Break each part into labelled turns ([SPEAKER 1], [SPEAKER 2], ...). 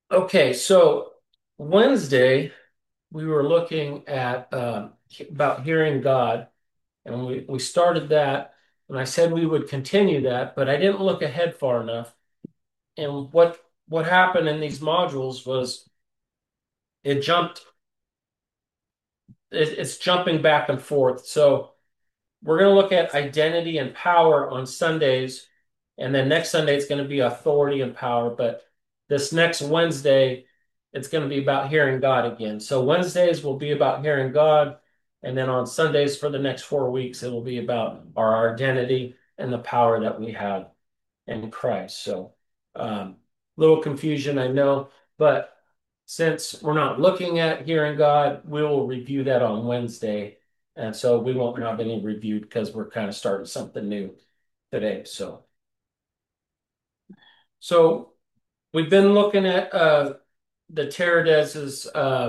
[SPEAKER 1] Okay, so Wednesday we were looking at about hearing God, and we started that, and I said we would continue that, but I didn't look ahead far enough. And what happened in these modules was it jumped, it's jumping back and forth. So we're going to look at identity and power on Sundays, and then next Sunday it's going to be authority and power. But this next Wednesday, it's going to be about hearing God again. So Wednesdays will be about hearing God, and then on Sundays for the next 4 weeks, it will be about our identity and the power that we have in Christ. So, little confusion, I know, but since we're not looking at hearing God, we will review that on Wednesday. And so we won't have any reviewed because we're kind of starting something new today. So we've been looking at the Terades's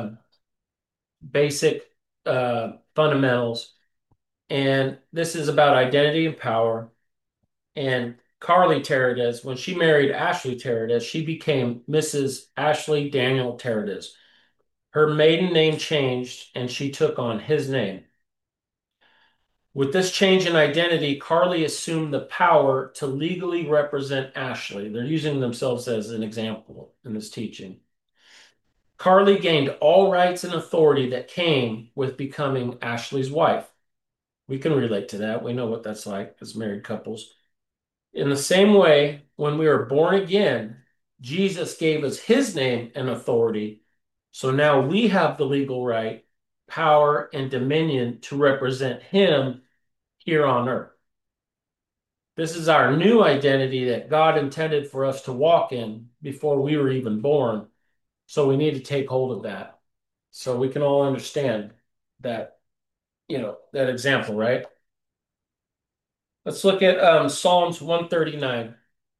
[SPEAKER 1] basic fundamentals, and this is about identity and power. And Carly Terades, when she married Ashley Terades, she became Mrs. Ashley Daniel Terades. Her maiden name changed and she took on his name. With this change in identity, Carly assumed the power to legally represent Ashley. They're using themselves as an example in this teaching. Carly gained all rights and authority that came with becoming Ashley's wife. We can relate to that. We know what that's like as married couples. In the same way, when we are born again, Jesus gave us his name and authority. So now we have the legal right, power, and dominion to represent him here on earth. This is our new identity that God intended for us to walk in before we were even born. So we need to take hold of that so we can all understand that, that example, right? Let's look at Psalms 139,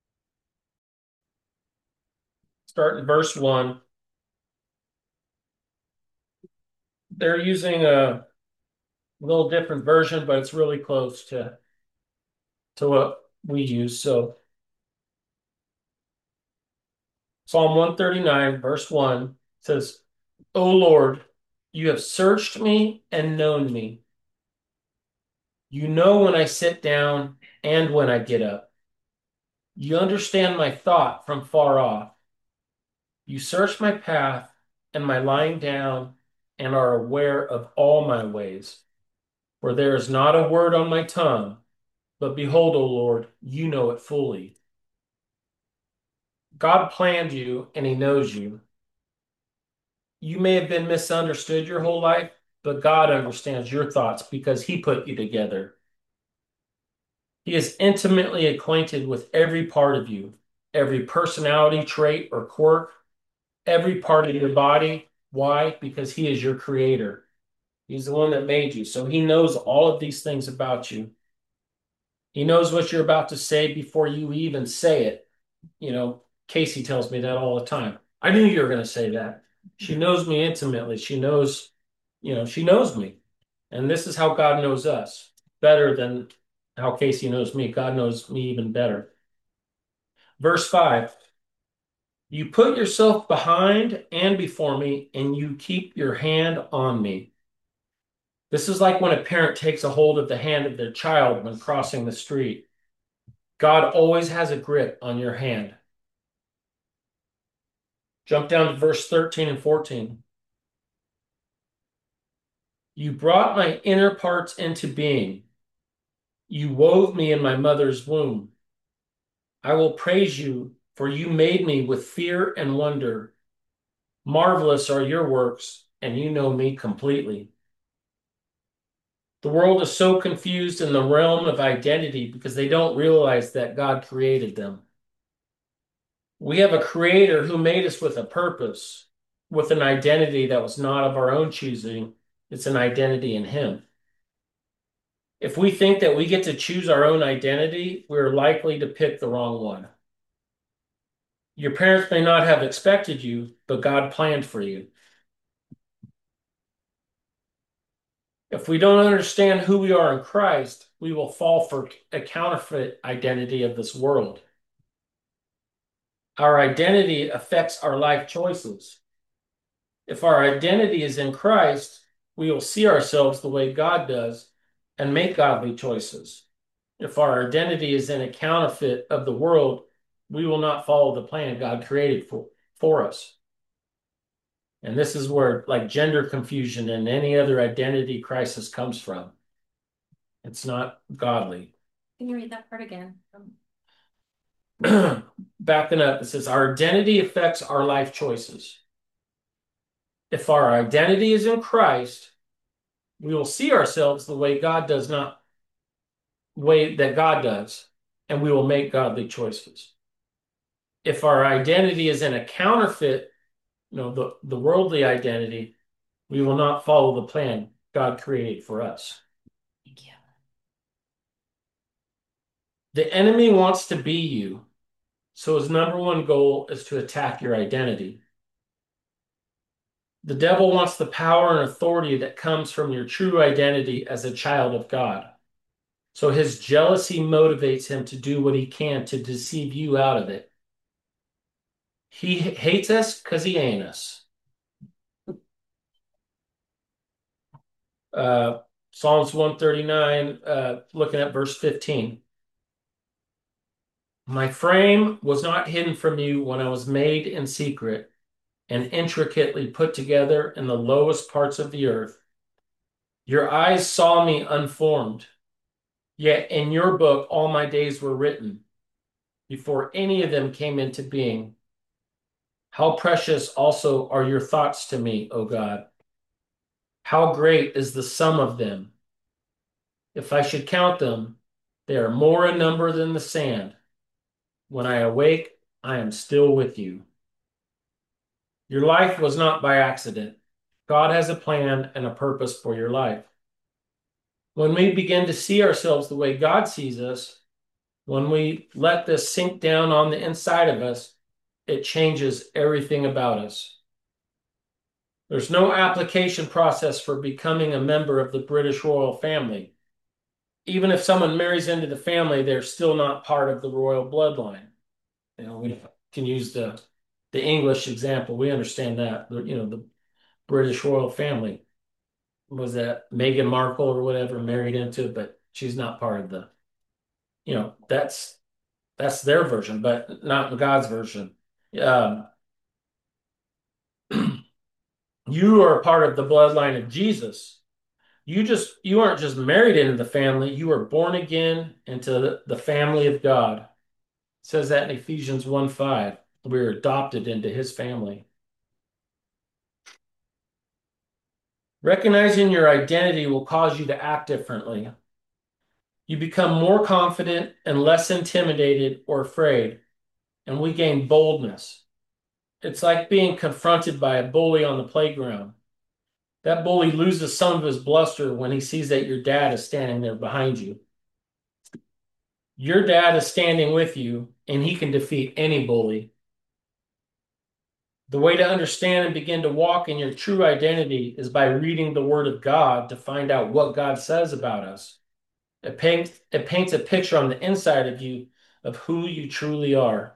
[SPEAKER 1] start in verse 1. They're using a little different version, but it's really close to what we use. So Psalm 139, verse 1 says, O Lord, you have searched me and known me. You know when I sit down and when I get up. You understand my thought from far off. You search my path and my lying down and are aware of all my ways. For there is not a word on my tongue, but behold, O Lord, you know it fully. God planned you and he knows you. You may have been misunderstood your whole life, but God understands your thoughts because he put you together. He is intimately acquainted with every part of you, every personality trait or quirk, every part of your body. Why? Because he is your creator. He's the one that made you. So he knows all of these things about you. He knows what you're about to say before you even say it. Casey tells me that all the time. I knew you were going to say that. She knows me intimately. She knows me. And this is how God knows us better than how Casey knows me. God knows me even better. Verse 5, you put yourself behind and before me, and you keep your hand on me. This is like when a parent takes a hold of the hand of their child when crossing the street. God always has a grip on your hand. Jump down to verse 13 and 14. You brought my inner parts into being. You wove me in my mother's womb. I will praise you, for you made me with fear and wonder. Marvelous are your works, and you know me completely. The world is so confused in the realm of identity because they don't realize that God created them. We have a creator who made us with a purpose, with an identity that was not of our own choosing. It's an identity in him. If we think that we get to choose our own identity, we're likely to pick the wrong one. Your parents may not have expected you, but God planned for you. If we don't understand who we are in Christ, we will fall for a counterfeit identity of this world. Our identity affects our life choices. If our identity is in Christ, we will see ourselves the way God does and make godly choices. If our identity is in a counterfeit of the world, we will not follow the plan God created for us. And this is where like gender confusion and any other identity crisis comes from. It's not godly.
[SPEAKER 2] Can you read that part again?
[SPEAKER 1] Backing up, it says our identity affects our life choices. If our identity is in Christ, we will see ourselves the way God does not way that God does, and we will make godly choices. If our identity is in a counterfeit, the worldly identity, we will not follow the plan God created for us.
[SPEAKER 2] Thank you.
[SPEAKER 1] The enemy wants to be you, so his number one goal is to attack your identity. The devil wants the power and authority that comes from your true identity as a child of God. So his jealousy motivates him to do what he can to deceive you out of it. He hates us because he ain't us. Uh, Psalms 139, looking at verse 15. My frame was not hidden from you when I was made in secret and intricately put together in the lowest parts of the earth. Your eyes saw me unformed, yet in your book all my days were written before any of them came into being. How precious also are your thoughts to me, O God. How great is the sum of them. If I should count them, they are more in number than the sand. When I awake, I am still with you. Your life was not by accident. God has a plan and a purpose for your life. When we begin to see ourselves the way God sees us, when we let this sink down on the inside of us, it changes everything about us. There's no application process for becoming a member of the British royal family. Even if someone marries into the family, they're still not part of the royal bloodline. We can use the English example. We understand that. The British royal family was that Meghan Markle or whatever married into, but she's not part of the. That's their version, but not God's version. Um, you are a part of the bloodline of Jesus. You aren't just married into the family, you are born again into the family of God. It says that in Ephesians 1:5. We're adopted into his family. Recognizing your identity will cause you to act differently. You become more confident and less intimidated or afraid, and we gain boldness. It's like being confronted by a bully on the playground. That bully loses some of his bluster when he sees that your dad is standing there behind you. Your dad is standing with you, and he can defeat any bully. The way to understand and begin to walk in your true identity is by reading the Word of God to find out what God says about us. It paints a picture on the inside of you of who you truly are.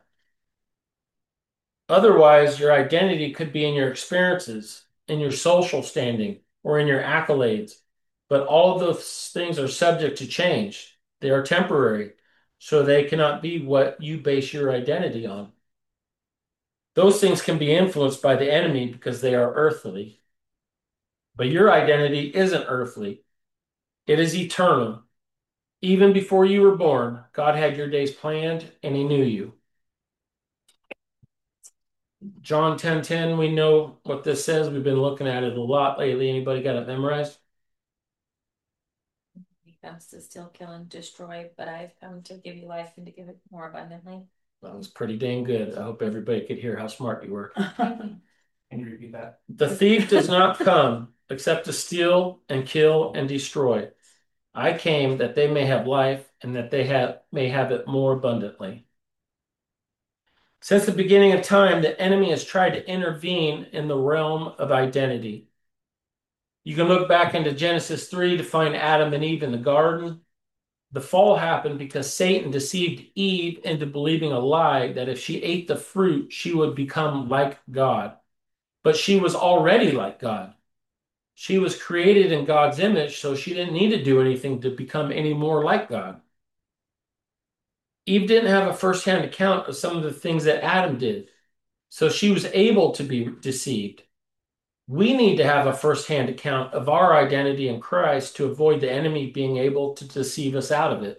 [SPEAKER 1] Otherwise, your identity could be in your experiences, in your social standing, or in your accolades. But all of those things are subject to change. They are temporary, so they cannot be what you base your identity on. Those things can be influenced by the enemy because they are earthly. But your identity isn't earthly, it is eternal. Even before you were born, God had your days planned and he knew you. John 10:10, we know what this says. We've been looking at it a lot lately. Anybody got it memorized?
[SPEAKER 2] He comes to steal, kill, and destroy, but I've come to give you life and to give it more abundantly.
[SPEAKER 1] That was pretty dang good. I hope everybody could hear how smart you were.
[SPEAKER 2] Can
[SPEAKER 1] you repeat that? The thief does not come except to steal and kill and destroy. I came that they may have life and that may have it more abundantly. Since the beginning of time, the enemy has tried to intervene in the realm of identity. You can look back into Genesis 3 to find Adam and Eve in the garden. The fall happened because Satan deceived Eve into believing a lie that if she ate the fruit, she would become like God. But she was already like God. She was created in God's image, so she didn't need to do anything to become any more like God. Eve didn't have a firsthand account of some of the things that Adam did, so she was able to be deceived. We need to have a firsthand account of our identity in Christ to avoid the enemy being able to deceive us out of it.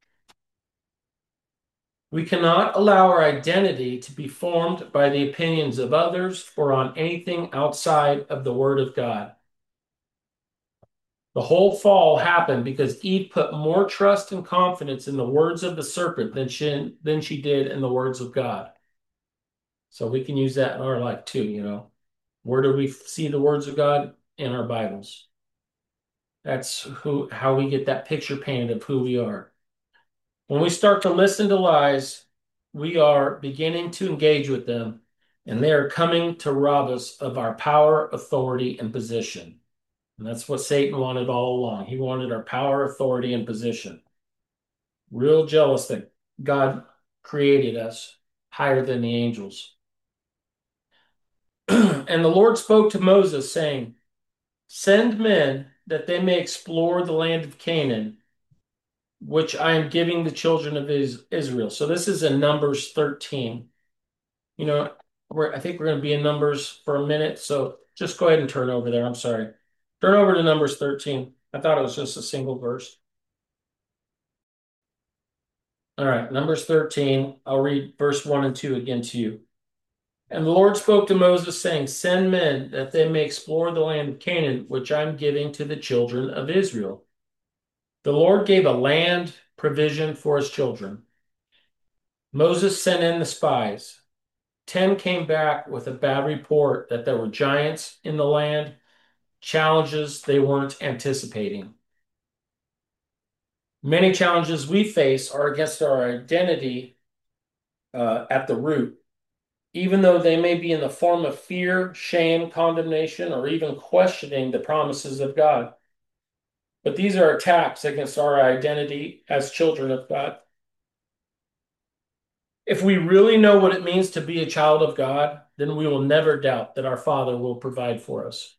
[SPEAKER 1] We cannot allow our identity to be formed by the opinions of others or on anything outside of the Word of God. The whole fall happened because Eve put more trust and confidence in the words of the serpent than she did in the words of God. So we can use that in our life too, you know. Where do we see the words of God? In our Bibles. That's how we get that picture painted of who we are. When we start to listen to lies, we are beginning to engage with them, and they are coming to rob us of our power, authority, and position. And that's what Satan wanted all along. He wanted our power, authority, and position. Real jealous that God created us higher than the angels. And the Lord spoke to Moses, saying, Send men that they may explore the land of Canaan, which I am giving the children of Israel. So this is in Numbers 13. You know, I think we're going to be in Numbers for a minute. So just go ahead and turn over there. I'm sorry. Turn over to Numbers 13. I thought it was just a single verse. All right, Numbers 13. I'll read verse 1 and 2 again to you. And the Lord spoke to Moses, saying, Send men that they may explore the land of Canaan, which I'm giving to the children of Israel. The Lord gave a land provision for his children. Moses sent in the spies. 10 came back with a bad report that there were giants in the land, challenges they weren't anticipating. Many challenges we face are against our identity at the root, even though they may be in the form of fear, shame, condemnation, or even questioning the promises of God. But these are attacks against our identity as children of God. If we really know what it means to be a child of God, then we will never doubt that our Father will provide for us.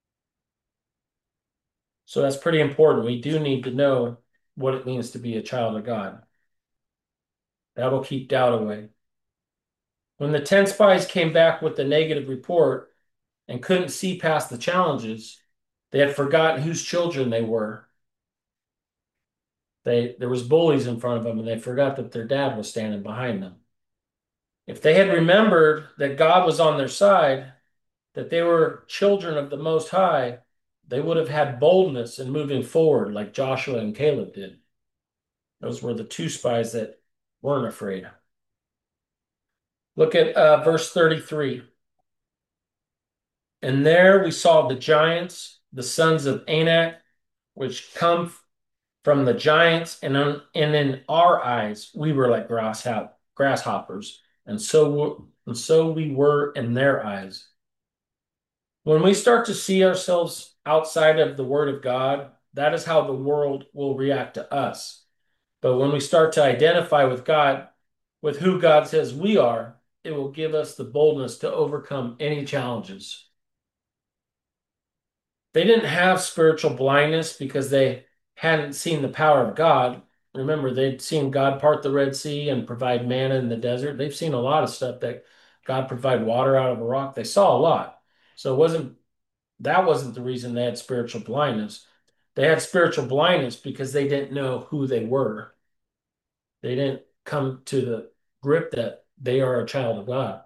[SPEAKER 1] So that's pretty important. We do need to know what it means to be a child of God. That'll keep doubt away. When the 10 spies came back with the negative report and couldn't see past the challenges, they had forgotten whose children they were. There was bullies in front of them, and they forgot that their dad was standing behind them. If they had remembered that God was on their side, that they were children of the Most High, they would have had boldness in moving forward like Joshua and Caleb did. Those were the two spies that weren't afraid. Look at verse 33. And there we saw the giants, the sons of Anak, which come from the giants, and in our eyes we were like grasshoppers, and so we were in their eyes. When we start to see ourselves outside of the Word of God, that is how the world will react to us. But when we start to identify with God, with who God says we are, it will give us the boldness to overcome any challenges. They didn't have spiritual blindness because they hadn't seen the power of God. Remember, they'd seen God part the Red Sea and provide manna in the desert. They've seen a lot of stuff that God provide water out of a rock. They saw a lot. So that wasn't the reason they had spiritual blindness. They had spiritual blindness because they didn't know who they were. They didn't come to the grip that they are a child of God.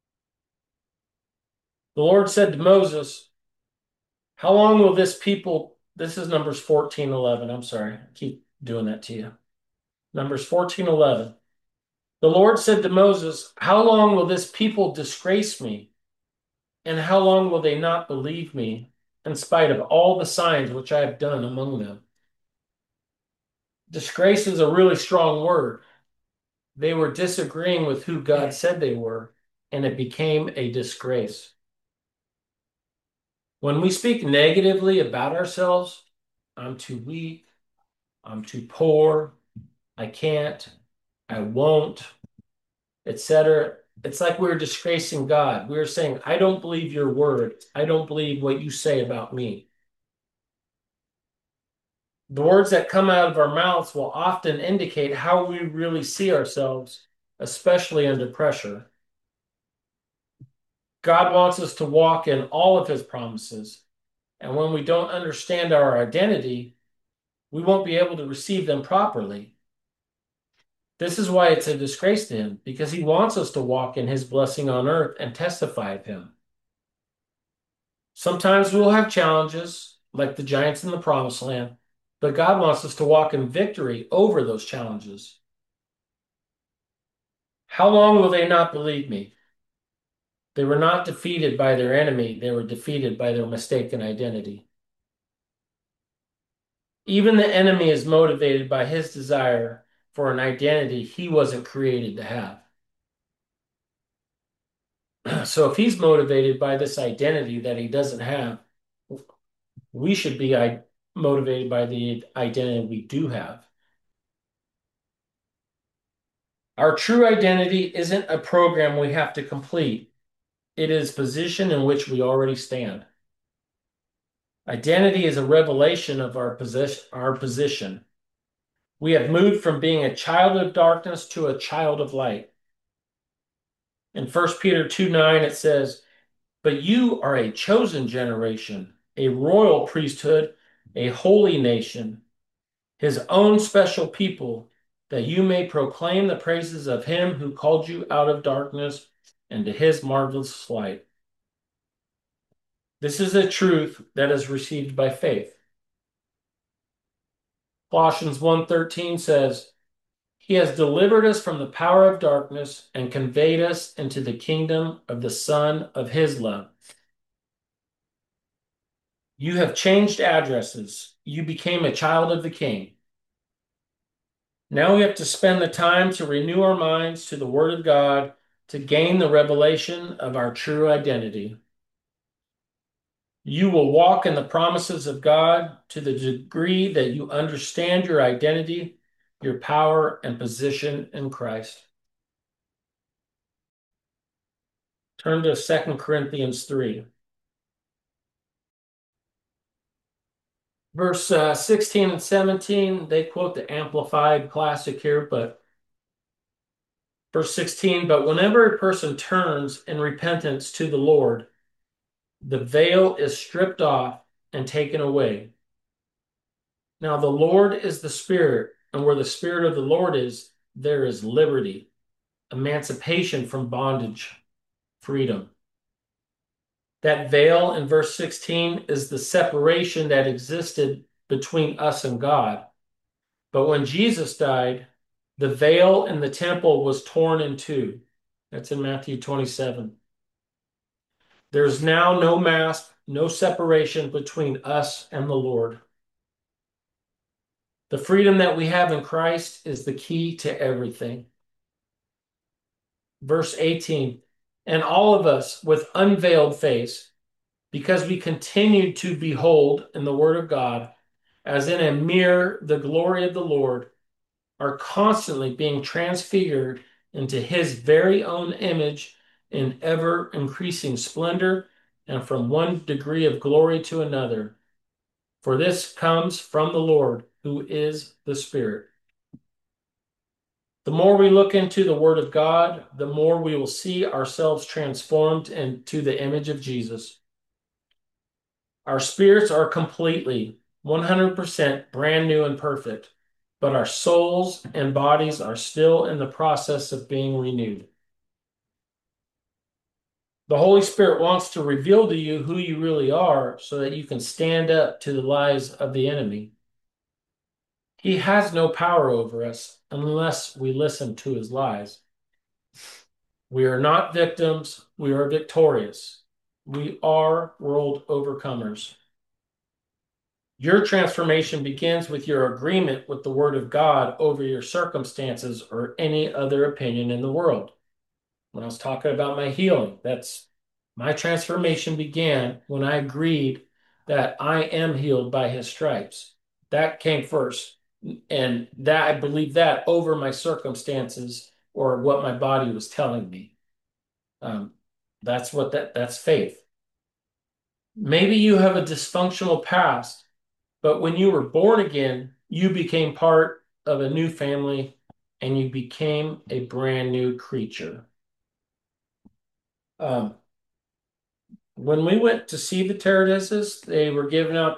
[SPEAKER 1] The Lord said to Moses, How long will this people, this is Numbers 14:11. I'm sorry, I keep doing that to you. Numbers 14:11. The Lord said to Moses, How long will this people disgrace me? And how long will they not believe me in spite of all the signs which I have done among them? Disgrace is a really strong word. They were disagreeing with who God said they were, and it became a disgrace. When we speak negatively about ourselves, I'm too weak, I'm too poor, I can't, I won't, etc. It's like we're disgracing God. We're saying, I don't believe your word. I don't believe what you say about me. The words that come out of our mouths will often indicate how we really see ourselves, especially under pressure. God wants us to walk in all of his promises. And when we don't understand our identity, we won't be able to receive them properly. This is why it's a disgrace to him, because he wants us to walk in his blessing on earth and testify of him. Sometimes we'll have challenges, like the giants in the promised land, but God wants us to walk in victory over those challenges. How long will they not believe me? They were not defeated by their enemy, they were defeated by their mistaken identity. Even the enemy is motivated by his desire for an identity he wasn't created to have. So if he's motivated by this identity that he doesn't have, we should be motivated by the identity we do have. Our true identity isn't a program we have to complete. It is position in which we already stand. Identity is a revelation of our position. We have moved from being a child of darkness to a child of light. In 1 Peter 2:9, it says, "But you are a chosen generation, a royal priesthood, a holy nation, his own special people, that you may proclaim the praises of him who called you out of darkness into his marvelous light." This is a truth that is received by faith. Colossians 1:13 says, "He has delivered us from the power of darkness and conveyed us into the kingdom of the Son of his love." You have changed addresses. You became a child of the King. Now we have to spend the time to renew our minds to the Word of God to gain the revelation of our true identity. You will walk in the promises of God to the degree that you understand your identity, your power, and position in Christ. Turn to 2 Corinthians 3. Verse 16 and 17, they quote the Amplified Classic here, but verse 16, "But whenever a person turns in repentance to the Lord, the veil is stripped off and taken away. Now the Lord is the Spirit, and where the Spirit of the Lord is, there is liberty, emancipation from bondage, freedom." That veil in verse 16 is the separation that existed between us and God. But when Jesus died, the veil in the temple was torn in two. That's in Matthew 27. There's now no mask, no separation between us and the Lord. The freedom that we have in Christ is the key to everything. Verse 18, "And all of us with unveiled face, because we continue to behold in the Word of God, as in a mirror, the glory of the Lord, are constantly being transfigured into his very own image in ever increasing splendor and from one degree of glory to another. For this comes from the Lord, who is the Spirit." The more we look into the Word of God, the more we will see ourselves transformed into the image of Jesus. Our spirits are completely, 100% brand new and perfect, but our souls and bodies are still in the process of being renewed. The Holy Spirit wants to reveal to you who you really are so that you can stand up to the lies of the enemy. He has no power over us unless we listen to his lies. We are not victims, we are victorious. We are world overcomers. Your transformation begins with your agreement with the Word of God over your circumstances or any other opinion in the world. When I was talking about my healing, that's my transformation began when I agreed that I am healed by his stripes. That came first. And that I believe that over my circumstances or what my body was telling me. Um, that's faith. Maybe you have a dysfunctional past, but when you were born again, you became part of a new family and you became a brand new creature. Um, when we went to see the Terradizes, they were giving out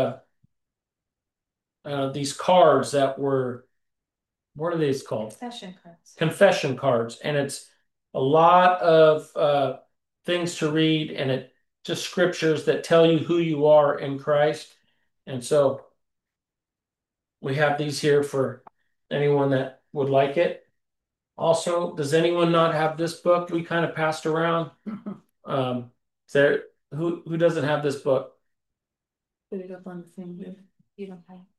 [SPEAKER 1] these cards that were, what are these called?
[SPEAKER 2] Confession cards.
[SPEAKER 1] Confession cards, and it's a lot of things to read, and it just scriptures that tell you who you are in Christ. And so we have these here for anyone that would like it. Also, does anyone not have this book we kind of passed around? Is there who doesn't have this book?
[SPEAKER 2] Put it up on the thing. You don't have.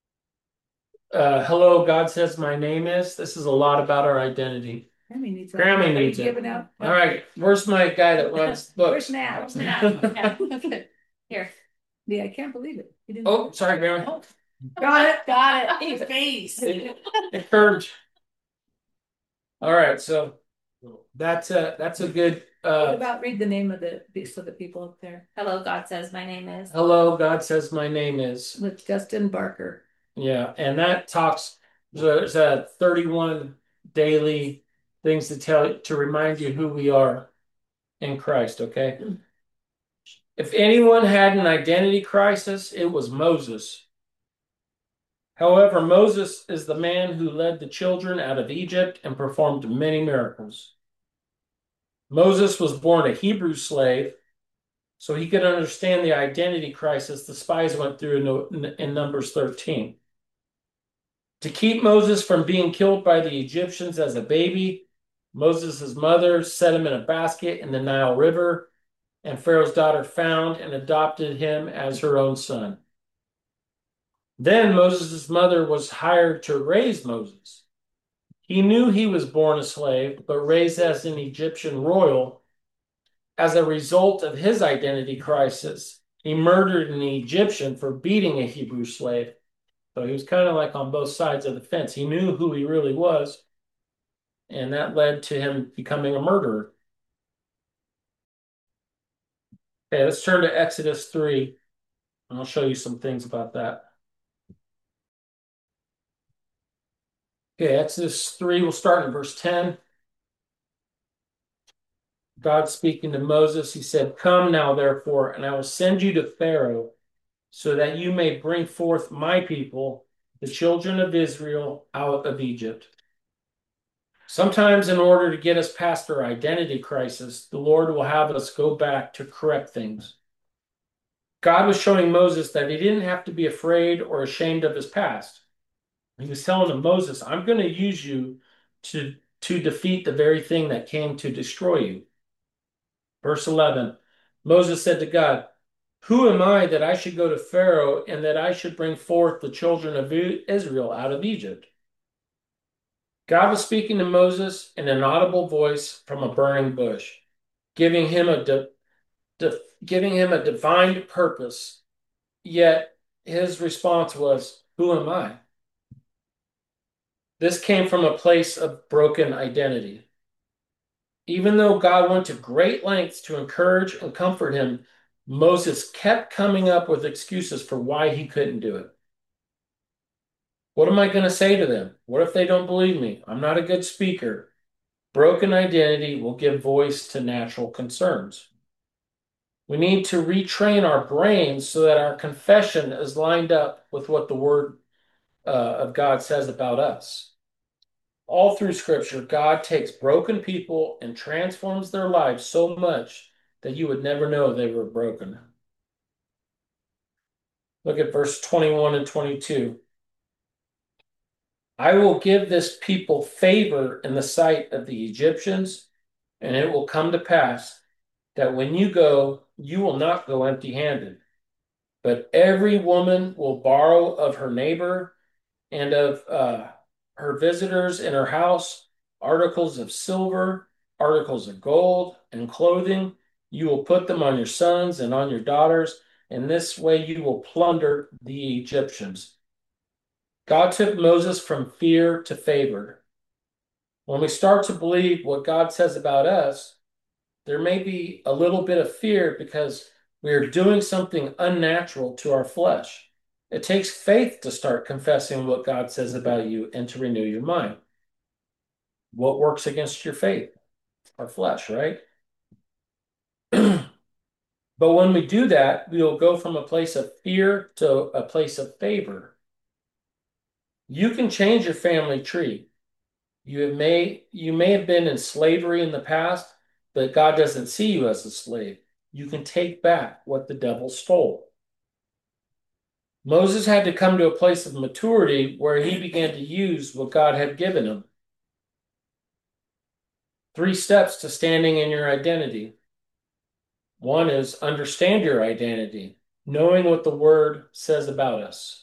[SPEAKER 1] Hello, God Says My Name Is. This is a lot about our identity.
[SPEAKER 3] Grammy needs it.
[SPEAKER 1] Grammy
[SPEAKER 3] Are you
[SPEAKER 1] needs it.
[SPEAKER 3] giving out?
[SPEAKER 1] All right, where's my guy that runs books?
[SPEAKER 3] Where's Nat?
[SPEAKER 2] Yeah. Here.
[SPEAKER 3] Yeah, I can't believe it. You didn't-
[SPEAKER 1] Oh, sorry, Grammy.
[SPEAKER 3] Oh, got it.
[SPEAKER 2] Got it. Face.
[SPEAKER 1] It curved. All right, so that's a good
[SPEAKER 3] What about read the name of so the people up there
[SPEAKER 2] Hello, God Says My Name Is.
[SPEAKER 1] hello, God Says My Name Is.
[SPEAKER 3] with Justin Barker.
[SPEAKER 1] Yeah, and that talks there's a 31 daily things to remind you who we are in Christ, okay? If anyone had an identity crisis, it was Moses. However, Moses is the man who led the children out of Egypt and performed many miracles. Moses was born a Hebrew slave, so he could understand the identity crisis the spies went through in Numbers 13. To keep Moses from being killed by the Egyptians as a baby, Moses' mother set him in a basket in the Nile River, and Pharaoh's daughter found and adopted him as her own son. Then Moses' mother was hired to raise Moses. He knew he was born a slave, but raised as an Egyptian royal. As a result of his identity crisis, he murdered an Egyptian for beating a Hebrew slave. So he was kind of like on both sides of the fence. He knew who he really was, and that led to him becoming a murderer. Okay, let's turn to Exodus 3, and I'll show you some things about that. Okay, Exodus 3, we'll start in verse 10. God speaking to Moses, he said, "Come now, therefore, and I will send you to Pharaoh, so that you may bring forth my people, the children of Israel, out of Egypt." Sometimes, in order to get us past our identity crisis, the Lord will have us go back to correct things. God was showing Moses that he didn't have to be afraid or ashamed of his past. He was telling him, Moses, I'm going to use you to defeat the very thing that came to destroy you. Verse 11, Moses said to God, "Who am I that I should go to Pharaoh and that I should bring forth the children of Israel out of Egypt?" God was speaking to Moses in an audible voice from a burning bush, giving him giving him a divine purpose. Yet his response was, "Who am I?" This came from a place of broken identity. Even though God went to great lengths to encourage and comfort him, Moses kept coming up with excuses for why he couldn't do it. What am I going to say to them? What if they don't believe me? I'm not a good speaker. Broken identity will give voice to natural concerns. We need to retrain our brains so that our confession is lined up with what the Word of God says about us. All through Scripture, God takes broken people and transforms their lives so much that you would never know they were broken. Look at verse 21 and 22. I will give this people favor in the sight of the Egyptians, and it will come to pass that when you go, you will not go empty-handed. But every woman will borrow of her neighbor and of her visitors in her house articles of silver, articles of gold, and clothing. You will put them on your sons and on your daughters. In this way, you will plunder the Egyptians. God took Moses from fear to favor. When we start to believe what God says about us, there may be a little bit of fear because we are doing something unnatural to our flesh. It takes faith to start confessing what God says about you and to renew your mind. What works against your faith? Our flesh, right? But when we do that, we will go from a place of fear to a place of favor. You can change your family tree. You may have been in slavery in the past, but God doesn't see you as a slave. You can take back what the devil stole. Moses had to come to a place of maturity where he began to use what God had given him. 3 steps to standing in your identity. One is understand your identity, knowing what the word says about us.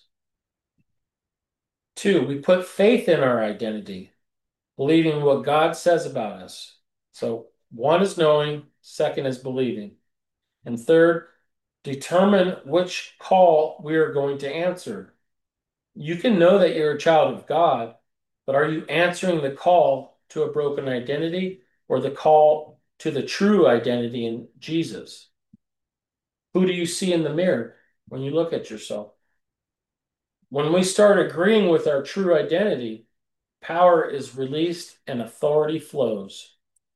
[SPEAKER 1] 2, we put faith in our identity, believing what God says about us. So 1 is knowing, 2nd is believing. And 3rd, determine which call we are going to answer. You can know that you're a child of God, but are you answering the call to a broken identity or the call to the true identity in Jesus? Who do you see in the mirror when you look at yourself? When we start agreeing with our true identity, power is released and authority flows.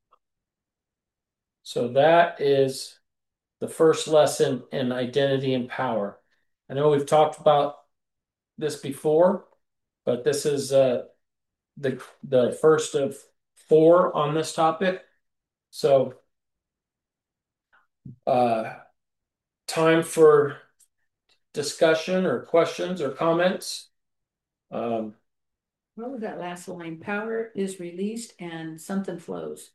[SPEAKER 1] So that is the first lesson in identity and power. I know we've talked about this before, but this is the first of 4 on this topic. So, uh, time for discussion or questions or comments.
[SPEAKER 3] What was that last line? Power is released and something flows.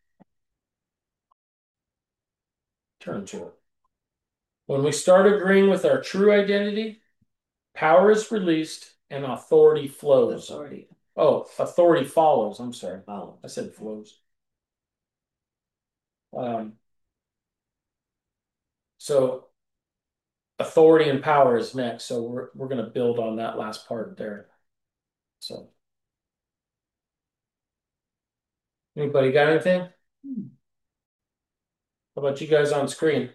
[SPEAKER 1] Turn to it. When we start agreeing with our true identity, power is released and authority flows.
[SPEAKER 3] Authority.
[SPEAKER 1] Oh, authority follows. I'm sorry.
[SPEAKER 3] Follow.
[SPEAKER 1] I said flows. So authority and power is next. So we're going to build on that last part there. So anybody got anything? How about you guys on screen?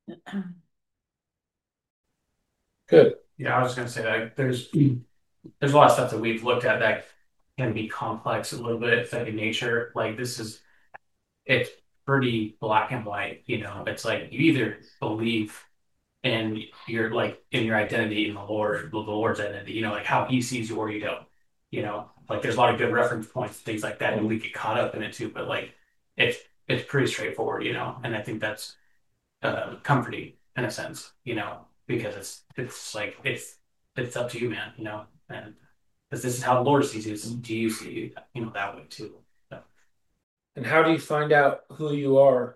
[SPEAKER 1] Good.
[SPEAKER 4] Yeah, I was just gonna say that there's a lot of stuff that we've looked at that can be complex a little bit, like in nature. Like it's pretty black and white, you know. It's like you either believe in your identity in the Lord, the Lord's identity, you know, like how he sees you or you don't. You know, like there's a lot of good reference points, things like that, and we get caught up in it too, but like it's it's pretty straightforward, you know, and I think that's comforting in a sense, you know, because it's like it's up to you, man, you know, and because this is how the Lord sees you. Do you see you, you know, that way too? So,
[SPEAKER 1] And how do you find out who you are,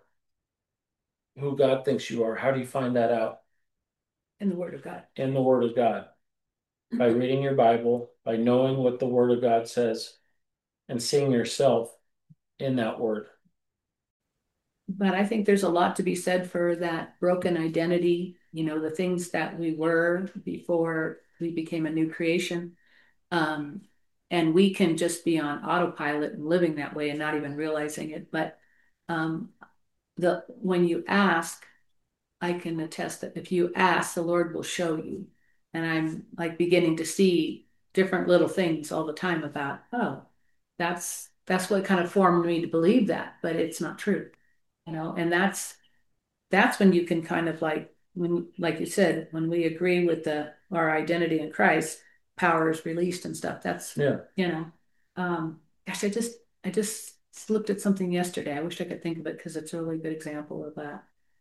[SPEAKER 1] who God thinks you are? How do you find that out?
[SPEAKER 3] In the Word of God.
[SPEAKER 1] In the Word of God. By reading your Bible, by knowing what the Word of God says, and seeing yourself in that Word.
[SPEAKER 3] But I think there's a lot to be said for that broken identity, you know, the things that we were before we became a new creation. Um, and we can just be on autopilot and living that way and not even realizing it. But um, when you ask, I can attest that if you ask, the Lord will show you. And I'm like beginning to see different little things all the time about, oh, that's what kind of formed me to believe that, but it's not true, you know. And that's when you can kind of like when, like you said, when we agree with our identity in Christ, power is released and stuff. That's
[SPEAKER 1] Yeah.
[SPEAKER 3] you know, gosh, I just looked at something yesterday. I wish I could think of it because it's a really good example of that.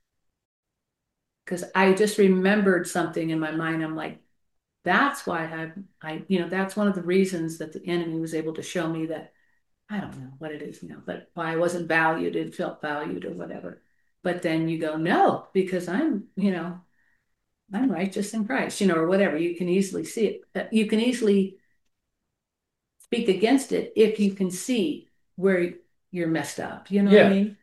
[SPEAKER 3] Because I just remembered something in my mind. I'm like, that's why that's one of the reasons that the enemy was able to show me that I don't know what it is, but why I wasn't valued and felt valued or whatever. But then you go, no, because I'm righteous in Christ, or whatever. You can easily see it. You can easily speak against it if you can see where you're messed up. You know what I
[SPEAKER 1] Yeah.
[SPEAKER 3] mean?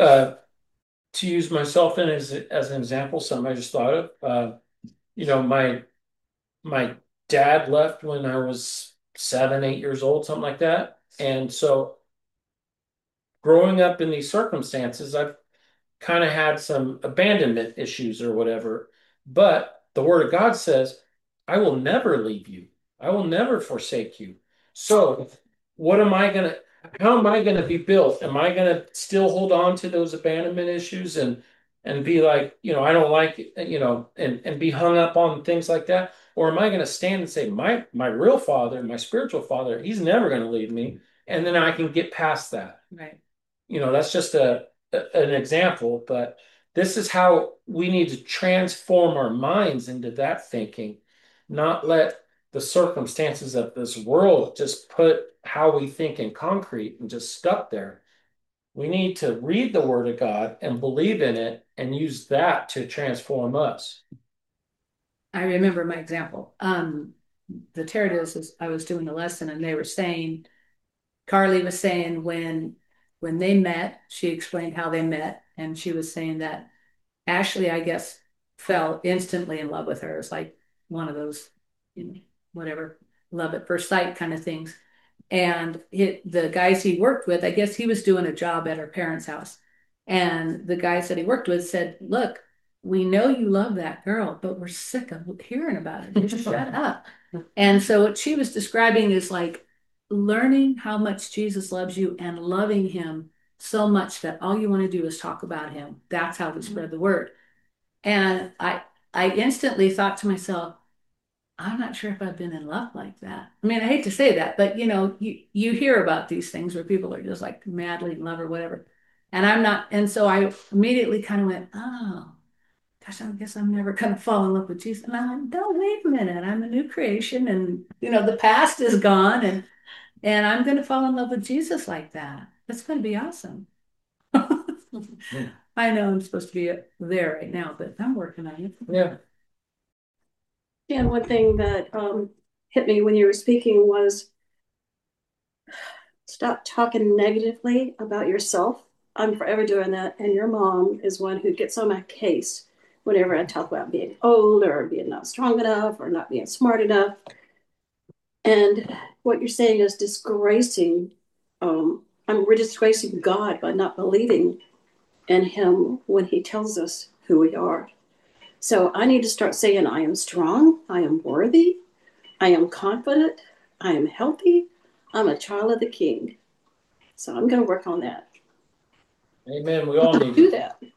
[SPEAKER 1] To use myself as an example, something I just thought of. My dad left when I was 7, 8 years old, something like that. And so growing up in these circumstances, I've kind of had some abandonment issues or whatever. But the word of God says, I will never leave you. I will never forsake you. So what am I going to, how am I going to be built? Am I going to still hold on to those abandonment issues and be like, I don't like it, and be hung up on things like that? Or am I going to stand and say, my real father, my spiritual father, he's never going to leave me. And then I can get past that.
[SPEAKER 3] Right.
[SPEAKER 1] That's just an example, but this is how we need to transform our minds into that thinking, not let the circumstances of this world just put how we think in concrete and just stuck there. We need to read the Word of God and believe in it and use that to transform us.
[SPEAKER 3] I remember my example. The Terradis, I was doing a lesson and they were saying, Carly was saying when they met, she explained how they met, and she was saying that Ashley, I guess, fell instantly in love with her. It's like one of those, whatever, love at first sight kind of things. And the guys he worked with, I guess he was doing a job at her parents' house. And the guys that he worked with said, look, we know you love that girl, but we're sick of hearing about it. Just shut up. And so what she was describing is like learning how much Jesus loves you and loving him so much that all you want to do is talk about him. That's how we spread the word. And I instantly thought to myself, I'm not sure if I've been in love like that. I mean, I hate to say that, but you hear about these things where people are just like madly in love or whatever. And I'm not, and so I immediately kind of went, oh, gosh, I guess I'm never gonna fall in love with Jesus. And I'm like, no, wait a minute, I'm a new creation, and the past is gone, and I'm gonna fall in love with Jesus like that. That's gonna be awesome. I know I'm supposed to be there right now, but I'm working on it.
[SPEAKER 1] Yeah.
[SPEAKER 5] And one thing that hit me when you were speaking was stop talking negatively about yourself. I'm forever doing that. And your mom is one who gets on my case whenever I talk about being old or being not strong enough or not being smart enough. And what you're saying is disgracing, we're disgracing God by not believing in him when he tells us who we are. So I need to start saying, I am strong, I am worthy, I am confident, I am healthy, I'm a child of the King. So I'm going to work on that.
[SPEAKER 1] Amen. We all need
[SPEAKER 5] Do
[SPEAKER 1] to.
[SPEAKER 5] that.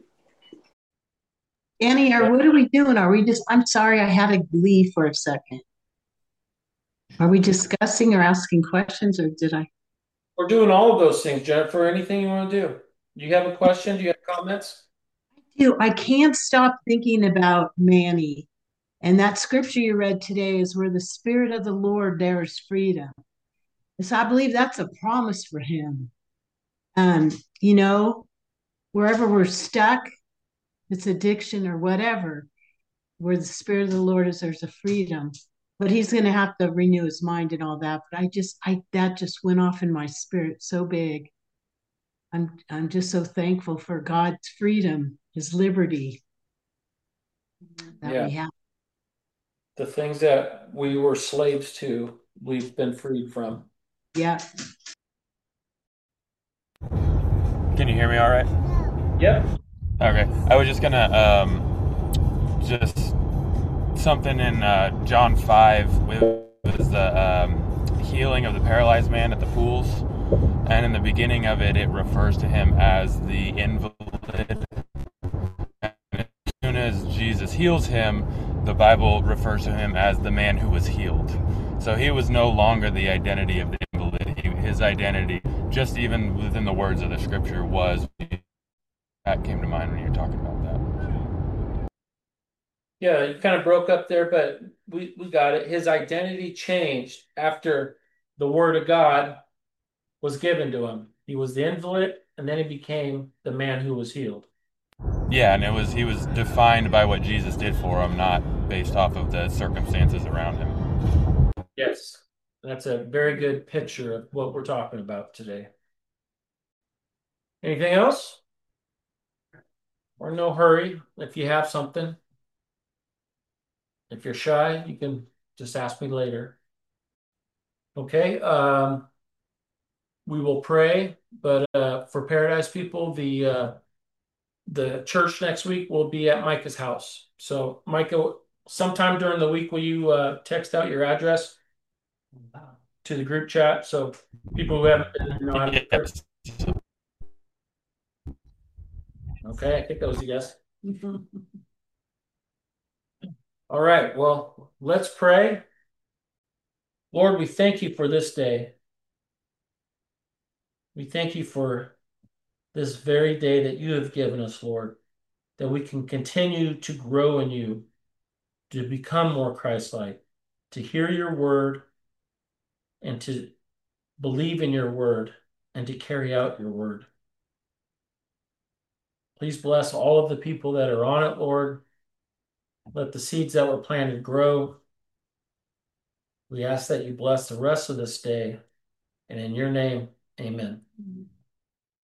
[SPEAKER 6] Annie, what are we doing? Are we just, I'm sorry, I had to leave for a second. Are we discussing or asking questions, or did I?
[SPEAKER 1] We're doing all of those things, Jennifer. Anything you want to do? Do you have a question? Do you have comments?
[SPEAKER 6] I can't stop thinking about Manny. And that scripture you read today is where the Spirit of the Lord, there is freedom. So I believe that's a promise for him. You know, wherever we're stuck, it's addiction or whatever, where the Spirit of the Lord is, there's a freedom. But he's going to have to renew his mind and all that. But that just went off in my spirit so big. I'm just so thankful for God's freedom, his liberty that we have.
[SPEAKER 1] The things that we were slaves to, we've been freed from.
[SPEAKER 6] Yeah.
[SPEAKER 7] Can you hear me all right?
[SPEAKER 1] Yep.
[SPEAKER 7] Okay. I was just gonna just something in John 5 with the healing of the paralyzed man at the pools, and in the beginning of it, it refers to him as the invalid. And as soon as Jesus heals him, the Bible refers to him as the man who was healed. So he was no longer the identity of the invalid. His identity, just even within the words of the scripture, was. That came to mind when you were talking about that.
[SPEAKER 1] Yeah, you kind of broke up there, but we got it. His identity changed after the word of God was given to him. He was the invalid, and then he became the man who was healed.
[SPEAKER 7] Yeah, and he was defined by what Jesus did for him, not based off of the circumstances around him.
[SPEAKER 1] Yes, that's a very good picture of what we're talking about today. Anything else? Or no hurry if you have something. If you're shy, you can just ask me later. Okay, we will pray, but for Paradise People, the church next week will be at Micah's house. So, Micah, sometime during the week, will you text out your address to the group chat so people who haven't been there know how to prepare?
[SPEAKER 7] Yes.
[SPEAKER 1] Okay, I think that was a yes. All right, well, let's pray. Lord, we thank you for this day. We thank you for this very day that you have given us, Lord, that we can continue to grow in you, to become more Christ-like, to hear your word and to believe in your word and to carry out your word. Please bless all of the people that are on it, Lord. Let the seeds that were planted grow. We ask that you bless the rest of this day. And in your name, amen.